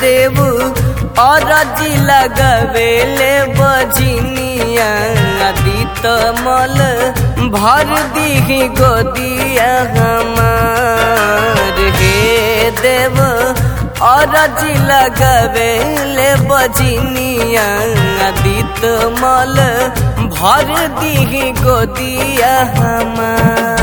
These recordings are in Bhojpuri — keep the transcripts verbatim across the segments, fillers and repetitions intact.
देव अरजी लगवेले बजनिया आदित मल भर दी गोदिया हमार। हे देव अरजी लगवेले बजनिया आदित मल भर दी गोदिया हमार।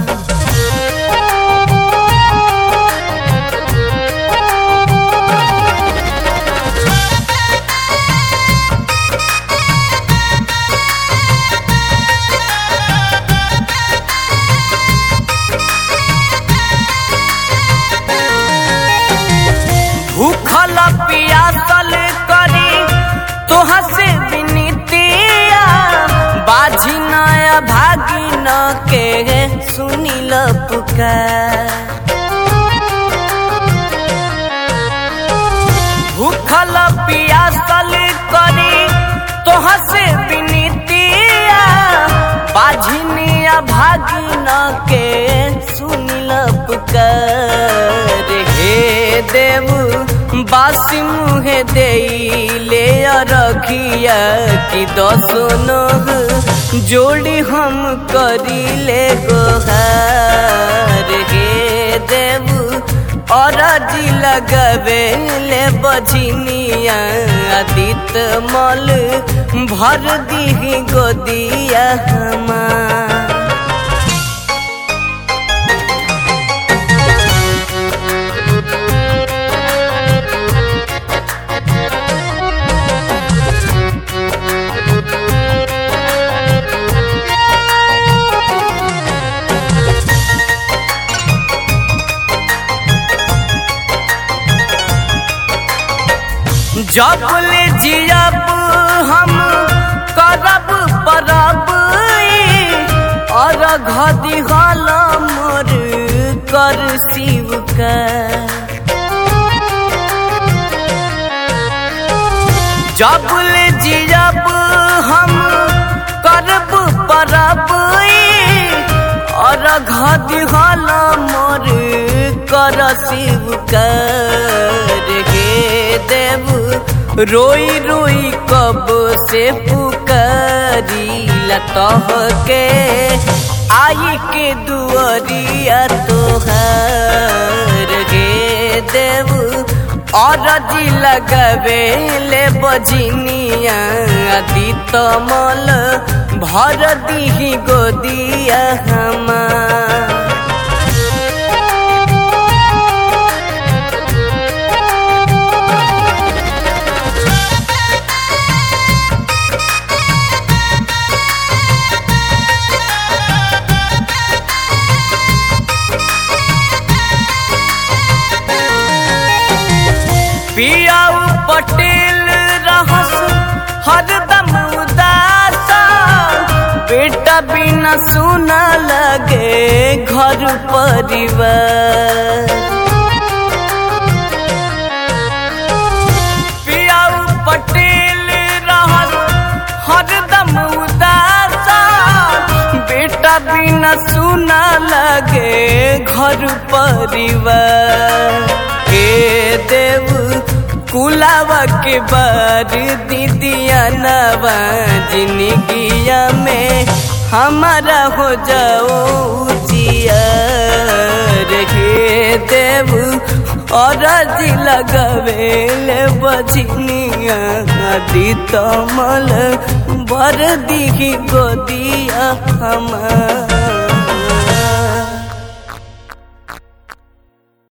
भूखल पियासल करी तोहा से विनीतिया बाझी नया भागी न के सुनिल पुकार। भूखल पियासल करी तोहा से विनीतिया बाझी नया भागी न के सुनिल पुकार। हे देव बासी मुहे दे ले रखिया कि दसनों जोड़ी हम करी ले गोहार। हे देव अरजी लगवे ले बजनिया आदित मल भर दी गोदिया हमार। जब ले जियब हम करब परब और घदी हल मोर कर शिव का। जब ले जियब हम करब परब और घदी हल मोर कर शिव का। हे देव रोई रोई कब से पुकारी लतह के आई के दुआरिया तोहार। गे देव अरजी लगवे ले बजनिया आदित मल भर दी गोदिया हमार। पियाऊ पटेल रहस हरदम उदास बेटा बिना सुना लगे घर परिवार। पियाऊ पटेल रहस हरदम उदास बेटा बिना सुना लगे घर परिवार। हे देव कुलावा के बार दीदिया नवा जिंदगिया में हमारा हो जाओ जियार। हे देव अरजी लगवे ले बजनिया आदित मल भर दी गोदिया हमार।